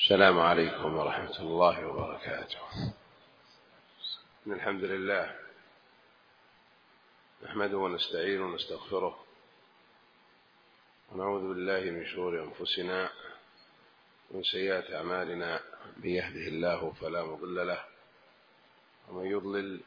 السلام عليكم ورحمة الله وبركاته. الحمد لله نحمده ونستعينه ونستغفره ونعوذ بالله من شرور أنفسنا ومن سيئات أعمالنا. من يهده الله فلا مضل له ومن يضلل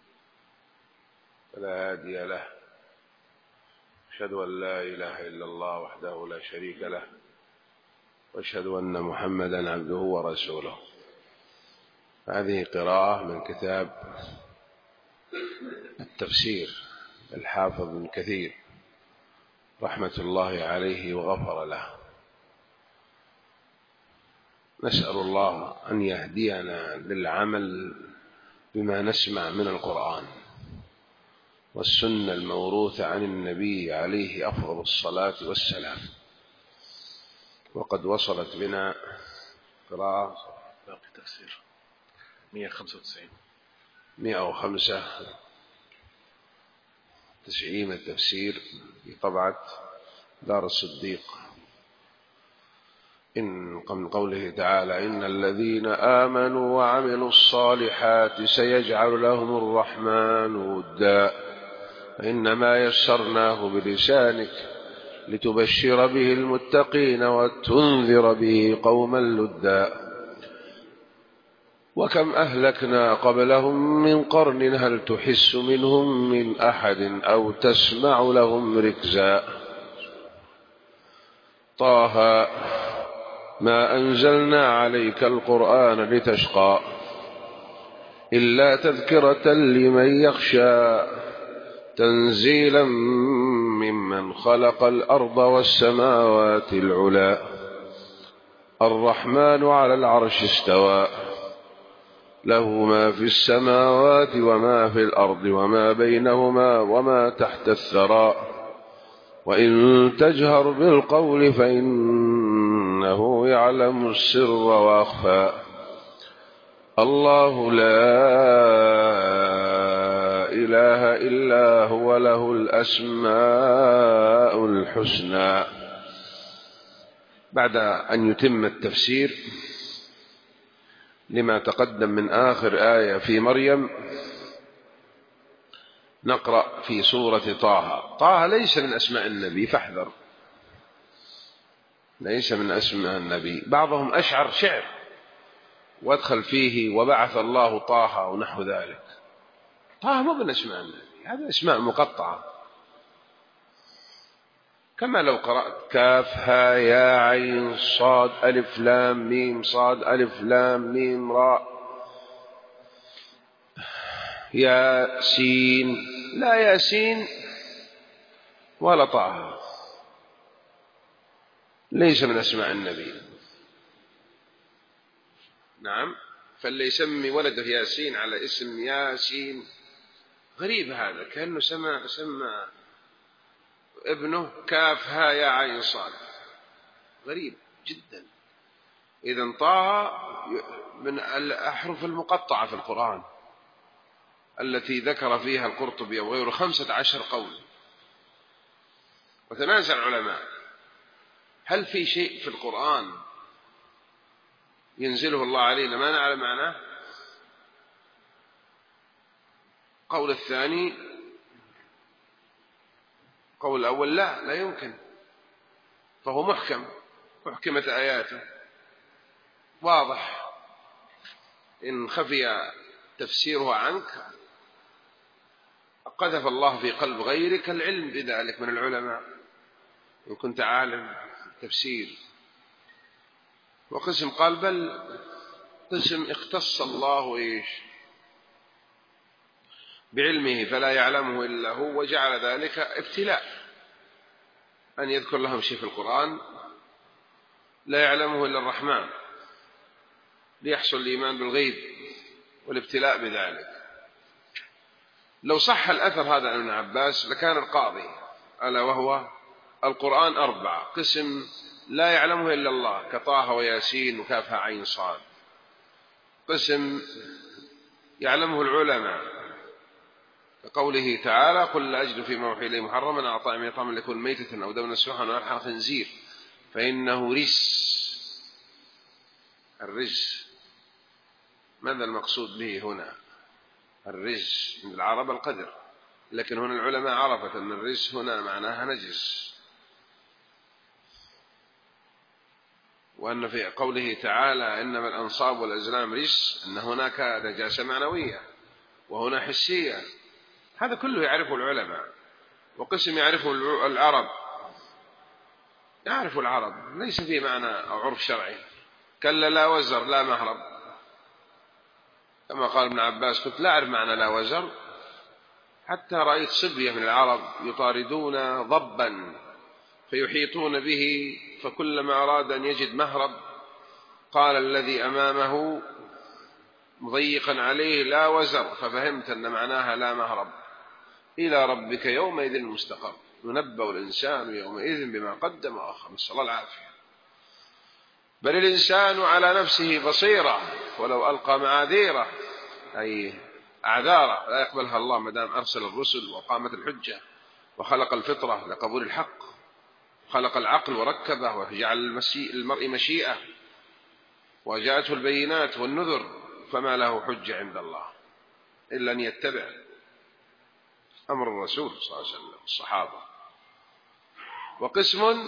فلا هادي له. أشهد أن لا إله إلا الله وحده لا شريك له وأشهد أن محمدا عبده ورسوله. هذه قراءة من كتاب التفسير الحافظ ابن كثير رحمة الله عليه وغفر له. نسأل الله أن يهدينا للعمل بما نسمع من القرآن والسنة الموروثة عن النبي عليه أفضل الصلاة والسلام. وقد وصلت بنا قراءة باقي تفسير 195 195 التفسير في طبعة دار الصديق. من قوله تعالى: إن الذين آمنوا وعملوا الصالحات سيجعل لهم الرحمن ودا فإنما يسرناه بلسانك لتبشر به المتقين وتنذر به قوما لدا. وكم أهلكنا قبلهم من قرن هل تحس منهم من أحد أو تسمع لهم ركزا. طه ما أنزلنا عليك القرآن لتشقى إلا تذكرة لمن يخشى تنزيلا ممن خلق الأرض والسماوات العلى الرحمن على العرش استوى له ما في السماوات وما في الأرض وما بينهما وما تحت الثرى وإن تجهر بالقول فإنه يعلم السر وأخفى الله لا إله إلا هو له الأسماء الحسنى. بعد أن يتم التفسير لما تقدم من آخر آية في مريم نقرأ في سورة طه. طه ليس من أسماء النبي فاحذر، ليس من أسماء النبي. بعضهم أشعر شعر وادخل فيه وبعث الله طه ونحو ذلك. طه مو من أسماء النبي، هذه أسماء مقطعة. كما لو قرأت كاف ها يا عين صاد ألف لام ميم صاد ألف لام ميم راء ياسين، لا ياسين ولا طه، ليس من أسماء النبي. نعم، فاللي يسمي ولده ياسين على اسم ياسين غريب، هذا كأنه سمى ابنه كاف ها يا عين صاد، غريب جدا. إذن طه من الأحرف المقطعة في القرآن التي ذكر فيها القرطبي وغيره 15 قول. وتنازع العلماء هل في شيء في القرآن ينزله الله علينا ما نعلم معناه؟ قول الثاني، قول الأول لا يمكن، فهو محكم، محكمة آياته واضح. إن خفي تفسيره عنك قذف الله في قلب غيرك العلم بذلك من العلماء إن كنت عالم تفسير. وقسم قال بل قسم اختص الله بعلمه فلا يعلمه إلا هو، وجعل ذلك ابتلاء، أن يذكر لهم شيء في القرآن لا يعلمه إلا الرحمن ليحصل الإيمان بالغيب والابتلاء بذلك. لو صح الأثر هذا عن ابن عباس لكان القاضي، ألا وهو القرآن 4 قسم لا يعلمه إلا الله كطه وياسين وكافها عين صاد، قسم يعلمه العلماء كقوله تعالى قل لا أجد فيما أوحي إلي محرما على طاعم يطعم ليكون ميتة أو دما مسفوحا أو لحم خنزير فإنه رجس. الرجز ماذا المقصود به هنا؟ الرجز من العرب القدر، لكن هنا العلماء عرفت أن الرجز هنا معناها نجس، وأن في قوله تعالى إنما الأنصاب والأزلام رجس أن هناك نجاسة معنوية وهنا حسية. هذا كله يعرفه العلماء. وقسم يعرفه العرب، يعرف العرب ليس فيه معنى أو عرف شرعي. كلا لا وزر لا مهرب، كما قال ابن عباس كنت لا أعرف معنى لا وزر حتى رأيت صبية من العرب يطاردون ضبا فيحيطون به، فكلما أراد أن يجد مهرب قال الذي أمامه مضيقا عليه لا وزر، ففهمت أن معناها لا مهرب. إلى ربك يومئذ المستقر، ينبأ الإنسان يومئذ بما قدم وأخر، نسأل الله العافية. بل الإنسان على نفسه بصيرة ولو ألقى معاذيره، أي أعذاره لا يقبلها الله ما دام أرسل الرسل وقامت الحجة وخلق الفطرة لقبول الحق، خلق العقل وركبه وجعل المرء مشيئة وجاءته البينات والنذر، فما له حجة عند الله إلا أن يتبع أمر الرسول صلى الله عليه وسلم الصحابة. وقسم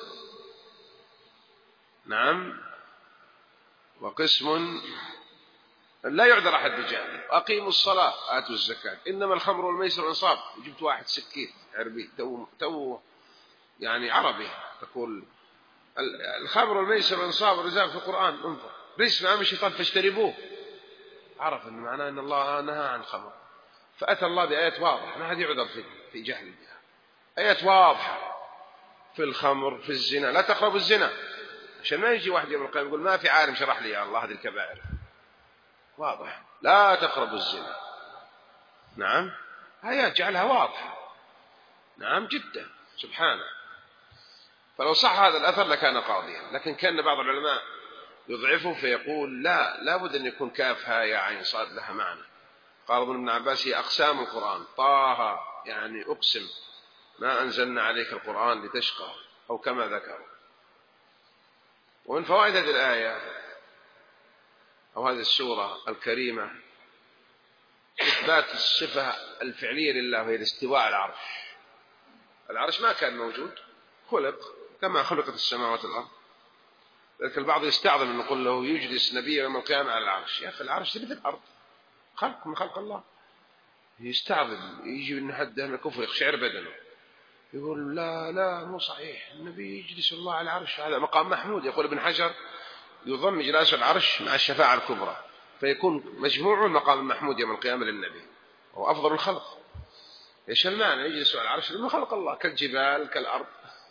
وقسم لا يعذر أحد بجهله، أقيموا الصلاة آتوا الزكاة إنما الخمر والميسر والأنصاب. جبت واحد سكين عربي تو يعني عربي تقول الخمر والميسر والأنصاب والرزاق في القرآن، انظر رجس من عمل الشيطان فاجتنبوه، عرف أن معناه أن الله نهى عن الخمر، فأتى الله بآيات واضحة، ما هذه عذر في جهل بها. آيات واضحة في الخمر في الزنا، لا تقربوا الزنا، عشان ما يجي واحد يوم القيامة يقول ما في عالم شرح لي يا الله هذه الكبائر. واضح لا تقربوا الزنا، نعم آيات جعلها واضحة، نعم جدا سبحانه. فلو صح هذا الأثر لكان قاضيا، لكن كان بعض العلماء يضعفه فيقول لا بد أن يكون كاف ها يا عين صاد لها معنى. قال ابن عباس هي أقسام القرآن، طه يعني أقسم ما أنزلنا عليك القرآن لتشقى، أو كما ذكروا. ومن فوائد هذه الآية أو هذه السورة الكريمة إثبات الصفة الفعلية لله وهي الاستواء على العرش. العرش ما كان موجود، خلق كما خلقت السماوات والأرض، لكن البعض يستعظم أن نقول له يجلس نبي يوم القيامة على العرش. يا أخي العرش مثل الأرض، خلق من خلق الله. يستعظم يجي من حد أهل الكفر يقشعر بدنه يقول لا مو صحيح، النبي يجلس الله على العرش، هذا مقام محمود. يقول ابن حجر يضم إجلاس العرش مع الشفاعة الكبرى، فيكون مجموع المقام المحمود يوم القيامة للنبي وهو أفضل الخلق. إيش المعنى يجلس على العرش؟ لأنه خلق الله كالجبال كالأرض.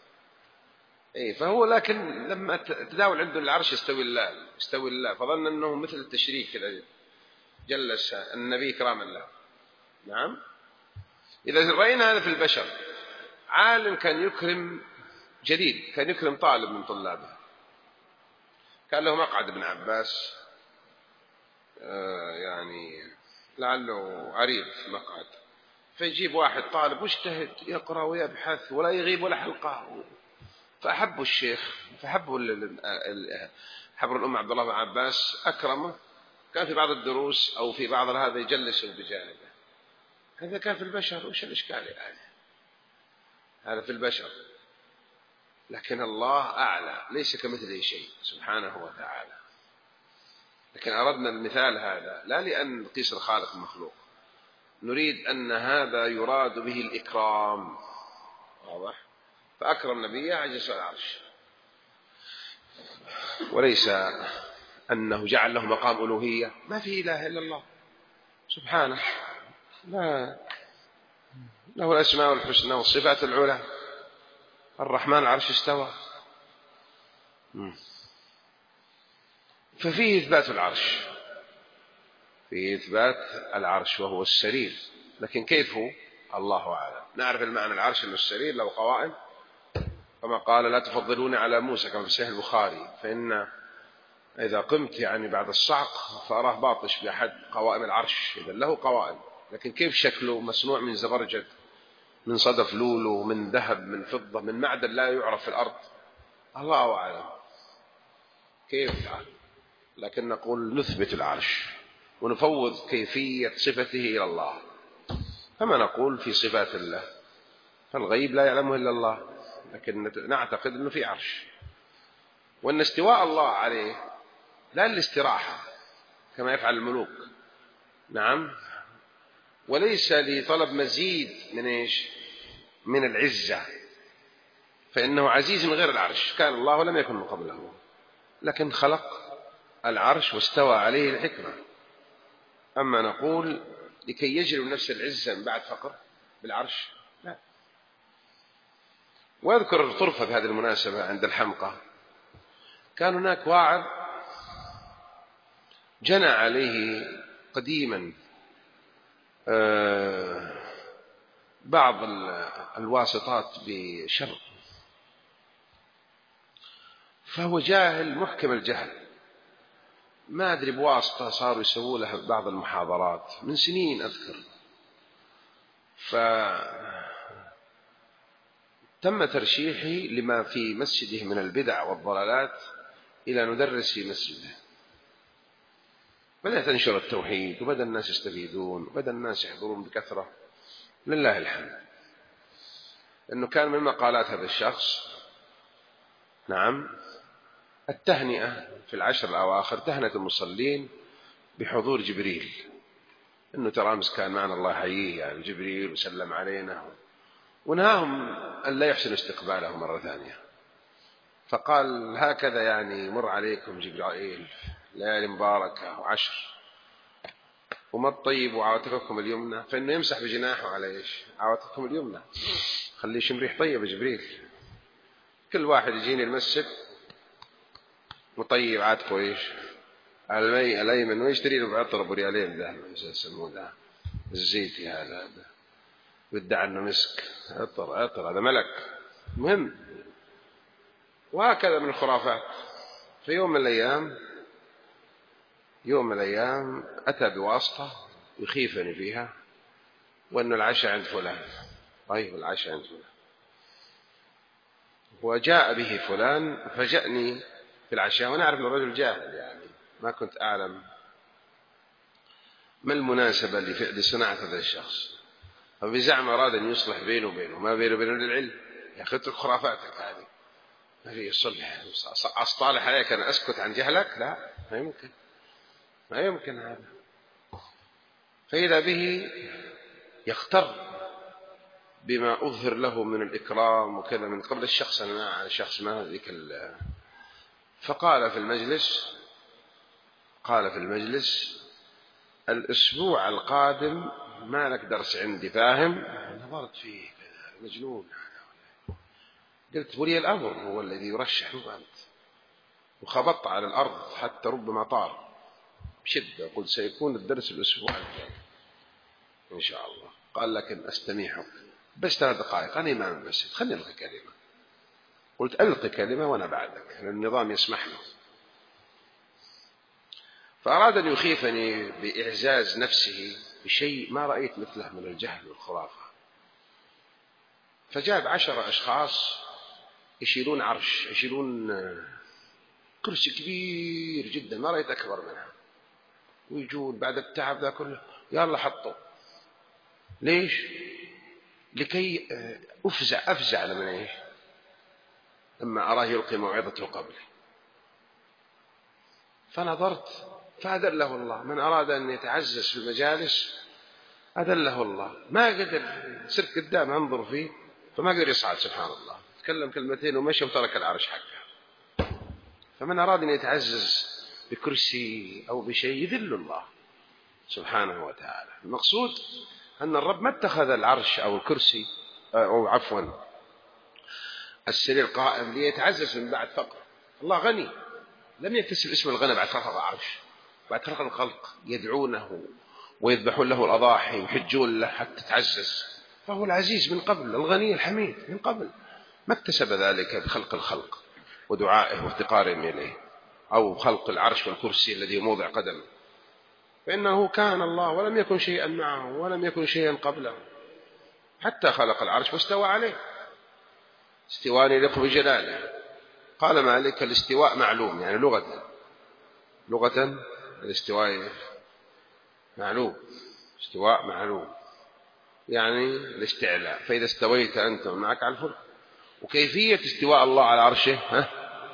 فهو لكن لما تداول عنده العرش يستوي الله فظن أنه مثل التشريك كذا، جلس النبي كرام الله. نعم. إذا رأينا هذا في البشر، عالم كان يكرم جديد، كان يكرم طالب من طلابه، كان له مقعد ابن عباس يعني لعله عريض مقعد، فيجيب واحد طالب مجتهد يقرأ ويبحث ولا يغيب ولا حلقة، فأحبوا الشيخ، فحبوا حبر الأم عبد الله بن عباس أكرمه. كان في بعض الدروس أو في بعض هذا يجلسه بجانبه. هذا كان في البشر، وش الإشكال يعني؟ هذا في البشر، لكن الله أعلى ليس كمثله شيء سبحانه وتعالى. لكن أردنا المثال هذا لا لأن نقيس الخالق المخلوق، نريد أن هذا يراد به الإكرام، واضح؟ فأكرم نبيه عجز العرش، وليس أنه جعل له مقام ألوهية. ما في إله إلا الله سبحانه، لا له الأسماء الحسنى والصفات العلى. الرحمن العرش استوى، ففيه إثبات العرش، فيه إثبات العرش وهو السرير، لكن كيف هو الله أعلم. نعرف المعنى العرش أنه السرير له قوائم، كما قال لا تفضلون على موسى كما في صحيح البخاري، فإن إذا قمت يعني بعد الصعق فأراه باطش بأحد قوائم العرش، إذا له قوائم، لكن كيف شكله؟ مصنوع من زبرجد، من صدف لولو، من ذهب، من فضة، من معدن لا يعرف في الأرض، الله أعلم كيف. لكن نقول نثبت العرش ونفوض كيفية صفته إلى الله، كما نقول في صفات الله، فالغيب لا يعلمه إلا الله، لكن نعتقد أنه في عرش، وأن استواء الله عليه لا للاستراحة كما يفعل الملوك، نعم، وليس لطلب مزيد من إيش؟ من العزة، فإنه عزيز من غير العرش، كان الله ولم يكن من قبله، لكن خلق العرش واستوى عليه الحكمة. أما نقول لكي يجلب نفس العزة من بعد فقر بالعرش، لا. وأذكر طرفة في هذه المناسبة عند الحمقى، كان هناك واعظ جنى عليه قديما بعض الواسطات بشر، فهو جاهل محكم الجهل، ما أدري بواسطة صاروا يسووا له بعض المحاضرات من سنين أذكر، فتم ترشيحي لما في مسجده من البدع والضلالات إلى ندرس في مسجده، بدأت أنشر التوحيد وبدأ الناس يستفيدون وبدأ الناس يحضرون بكثرة لله الحمد. أنه كان من مقالات هذا الشخص، نعم، التهنئة في العشر الأواخر، تهنئة المصلين بحضور جبريل، أنه ترى أمس كان معنا الله يحييه يعني جبريل وسلم علينا، ونهاهم أن لا يحسن استقباله مرة ثانية، فقال هكذا يعني مر عليكم جبرائيل ليالي مباركة وعشر وما الطيب وعواتقكم اليمنى، فإنه يمسح بجناحه على إيش؟ عواتقكم اليمنى، خليه يشم ريح طيبة جبريل. كل واحد يجيني المسجد مطيب عاتقه إيش؟ الأيمن، ويشتري له بعطر أبو ريالين ده يسموه ده الزيتي هذا ويدعى أنه مسك، عطر هذا ملك مهم. وهكذا من الخرافات. في يوم من الأيام أتى بواسطة يخيفني فيها، وأن العشاء عند فلان، طيب العشاء عند فلان، وجاء به فلان فجأني في العشاء، وأنا أعرف أن الرجل جاهل يعني ما كنت أعلم ما المناسبة لصناعة هذا الشخص، فبزعم أراد أن يصلح بينه وبينه، ما بينه وبين العلم، يا أخي اترك خرافاتك هذه، ما في صلح، أصطالح عليك أنا أسكت عن جهلك؟ لا، ما يمكن هذا. فإذا به يختر بما أظهر له من الإكرام وكذا من قبل الشخص، أنا شخص ما ذيك فقال في المجلس الأسبوع القادم ما لك درس عندي، فاهم؟ نظرت فيه مجنون، قلت ولي الأمر هو الذي يرشح أنت، وخبطت على الأرض حتى ربما طار بشدة، قلت سيكون الدرس الأسبوع الجاي إن شاء الله. قال لكن أستميحك بس 3 دقائق، أنا إمام المسجد، خلني ألقي كلمة. قلت ألقي كلمة وأنا بعدك، لأن النظام يسمح له. فأراد أن يخيفني بإعزاز نفسه بشيء ما رأيت مثله من الجهل والخرافة، فجاب 10 أشخاص يشيلون عرش، يشيلون كرسي كبير جدا ما رأيت أكبر منها، ويجون بعد التعب ذا كله يلا حطوا. ليش؟ لكي أفزع لمن إيش؟ لما أراه يلقي موعظته قبله. فنظرت فأذله الله، من أراد أن يتعزز في المجالس أذله الله، ما قدر، صرت قدام أنظر فيه فما قدر يصعد، سبحان الله، تكلم كلمتين ومشي وترك العرش حقه. فمن أراد أن يتعزز بكرسي أو بشيء يذل الله سبحانه وتعالى. المقصود أن الرب ما اتخذ العرش أو الكرسي أو عفوا السرير قائم ليتعزز من بعد فقر. الله غني، لم يكتسب اسم الغنى بعد خلق العرش، بعد خلق الخلق يدعونه ويذبحون له الأضاحي ويحجون له حتى تعزز، فهو العزيز من قبل، الغني الحميد من قبل، ما اكتسب ذلك بخلق الخلق ودعائه وافتقارهم إليه أو خلق العرش والكرسي الذي موضع قدم، فإنه كان الله ولم يكن شيئا معه ولم يكن شيئا قبله حتى خلق العرش واستوى عليه استواء يليق بجلاله. قال مالك الاستواء معلوم يعني لغة، لغة الاستواء معلوم، استواء معلوم يعني الاستعلاء، فإذا استويت أنت ومعك على الفلك. وكيفية استواء الله على عرشه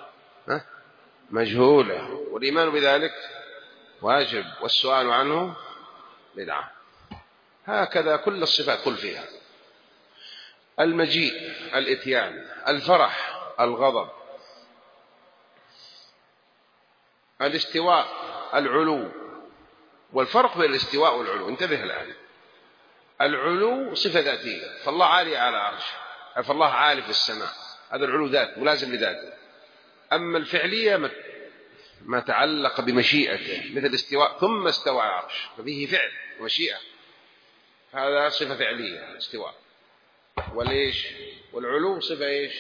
مجهولة، والإيمان بذلك واجب، والسؤال عنه بدعة. هكذا كل الصفات قل فيها: المجيء، الإتيان، الفرح، الغضب، الاستواء، العلو. والفرق بين الاستواء والعلو انتبه الآن. العلو صفة ذاتية، فالله عالي على عرشه، فالله عالي في السماء، هذا العلو ذات ملازم لذاته. أما الفعلية ما تعلق بمشيئته، مثل الاستواء ثم استوى على العرش، ففيه فعل ومشيئة، هذا صفة فعلية الاستواء. وليش؟ والعلو صفة ايش؟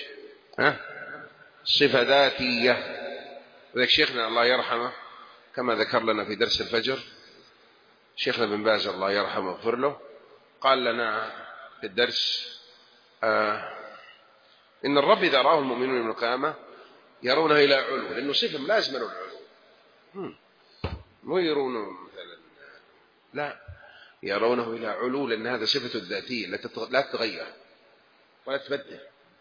صفة ذاتية. وذلك شيخنا الله يرحمه كما ذكر لنا في درس الفجر، شيخنا بن باز الله يرحمه ويغفر له، قال لنا في الدرس إن الرب إذا رآه المؤمنون يوم القيامة يرونه إلى علو، لأنه صفة لازم له العلو، مو يرونه مثلا، لا، يرونه إلى علو، لأن هذا صفة الذاتية لا تتغير ولا تبدل.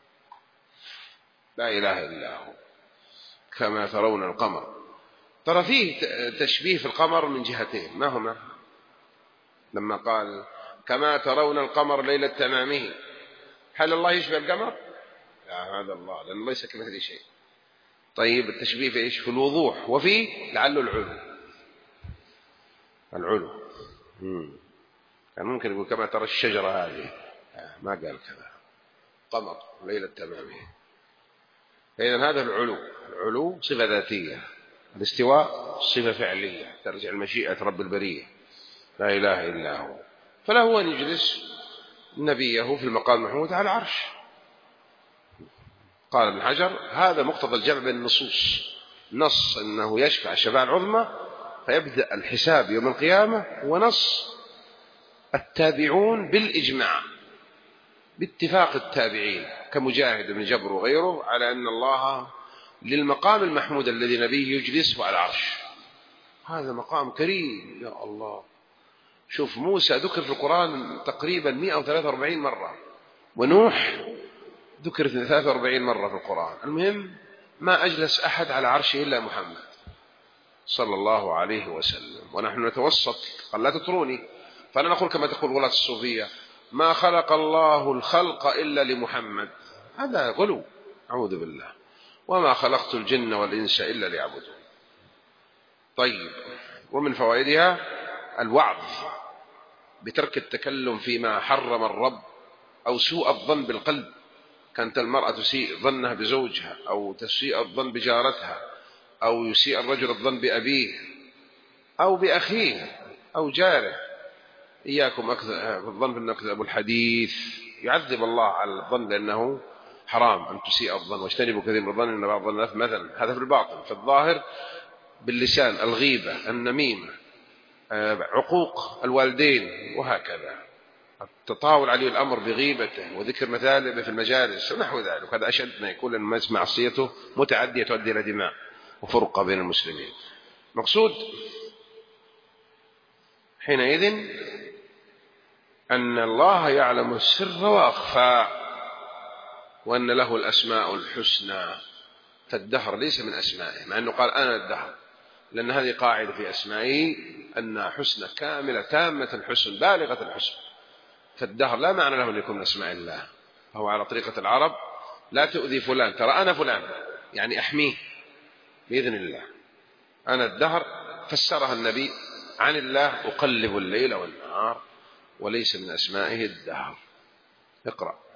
لا إله إلا هو. كما ترون القمر، ترى فيه تشبيه في القمر من جهتين، ما هما؟ لما قال كما ترون القمر ليلة تمامه، هل الله يشبه القمر؟ لا، هذا الله، لأن ليس كمثله شيء. طيب التشبيه في إيش؟ في الوضوح، وفي لعله العلو. كان ممكن يقول كما ترى الشجرة هذه، ما قال كذا، قمر ليلة تمامه. إذن هذا العلو صفة ذاتية، الاستواء صفة فعلية ترجع المشيئة رب البرية لا إله إلا هو. فله أن يجلس نبيه في المقام المحمود على العرش. قال ابن حجر هذا مقتضى الجمع بين النصوص، نص أنه يشفع الشفاعة العظمى فيبدأ الحساب يوم القيامة، ونص التابعون بالإجماع باتفاق التابعين كمجاهد بن جبر وغيره على أن الله للمقام المحمود الذي نبيه يجلسه على العرش. هذا مقام كريم يا الله. شوف موسى ذكر في القرآن تقريبا 143 مرة، ونوح ذكر 43 مرة في القرآن. المهم ما أجلس أحد على عرشه إلا محمد صلى الله عليه وسلم، ونحن نتوسط. قال لا تطروني، فلا نقول كما تقول غلاة الصوفية ما خلق الله الخلق إلا لمحمد، هذا غلو، أعوذ بالله. وما خلقت الجن والإنس إلا ليعبدون. طيب، ومن فوائدها الوعظ بترك التكلم فيما حرم الرب أو سوء الظن بالقلب. كانت المرأة تسيء ظنها بزوجها، أو تسيء الظن بجارتها، أو يسيء الرجل الظن بأبيه أو بأخيه أو جاره. إياكم الظن بأنه أبو الحديث، يعذب الله على الظن لأنه حرام أن تسيء الظن، واجتنبوا كثير من الظن إن بعض الظن مثلا. هذا في الباطن. في الظاهر باللسان الغيبة، النميمة، عقوق الوالدين، وهكذا التطاول عليه الأمر بغيبته وذكر مثالبه في المجالس ونحو ذلك. هذا أشد ما يكون، لأن معصيته متعدية تؤدي إلى دماء وفرقة بين المسلمين. مقصود حينئذ أن الله يعلم السر وأخفى، وأن له الأسماء الحسنى. فالدهر ليس من أسمائه، مع أنه قال أنا الدهر، لأن هذه قاعدة في أسمائه أنها حسنى كاملة تامة الحسن بالغة الحسن. فالدهر لا معنى له أن يكون من أسماء الله، فهو على طريقة العرب لا تؤذي فلان، ترى أنا فلان يعني أحميه بإذن الله. أنا الدهر فسرها النبي عن الله أقلب الليل والنهار، وليس من أسمائه الدهر. اقرأ.